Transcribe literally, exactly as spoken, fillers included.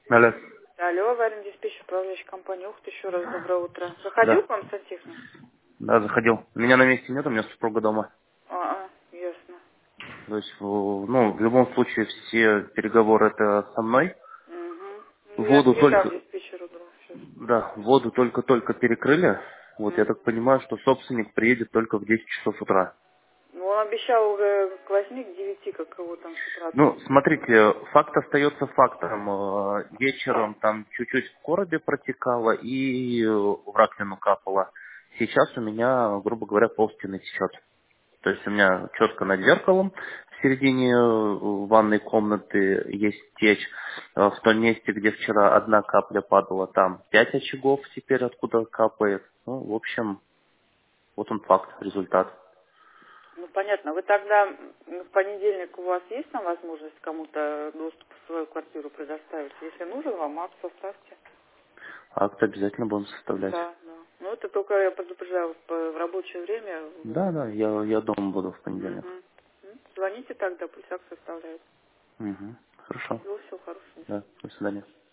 Алло. Алло, аварийный диспетчер, управляющая компания. Ух ты, еще раз доброе утро. Заходил Да. к вам сантехник? Да, заходил. Меня на месте нет, у меня супруга дома. А, а, ясно. То есть, в- ну, в любом случае все переговоры это со мной. Угу. Ну, я Воду передам только, диспетчеру друг сейчас. да, воду только-только перекрыли. Вот я Мгм. так понимаю, что собственник приедет только в десять часов утра. Ну, он обещал уже к восьми, к девяти, как его там с утра там. Ну, смотрите, факт остается фактом. Э, Вечером там чуть-чуть в коробе протекало и э, в раковину капало. Сейчас у меня, грубо говоря, полстены течет. То есть у меня четко над зеркалом в середине э, ванной комнаты есть течь. Э, В том месте, где вчера одна капля падала, там пять очагов теперь откуда капает. Ну, в общем, вот он факт, результат. Ну, понятно. Вы тогда м, в понедельник у вас есть там возможность кому-то доступ в свою квартиру предоставить? Если нужен, вам акт составьте. Акт обязательно будем составлять. Да, да. Ну, это только я предупреждаю в в рабочее время. Да, да, я, я дома буду в понедельник. Угу. Звоните тогда, пусть акт составляет. Угу. Хорошо. Всего, всего хорошего. Да, до свидания.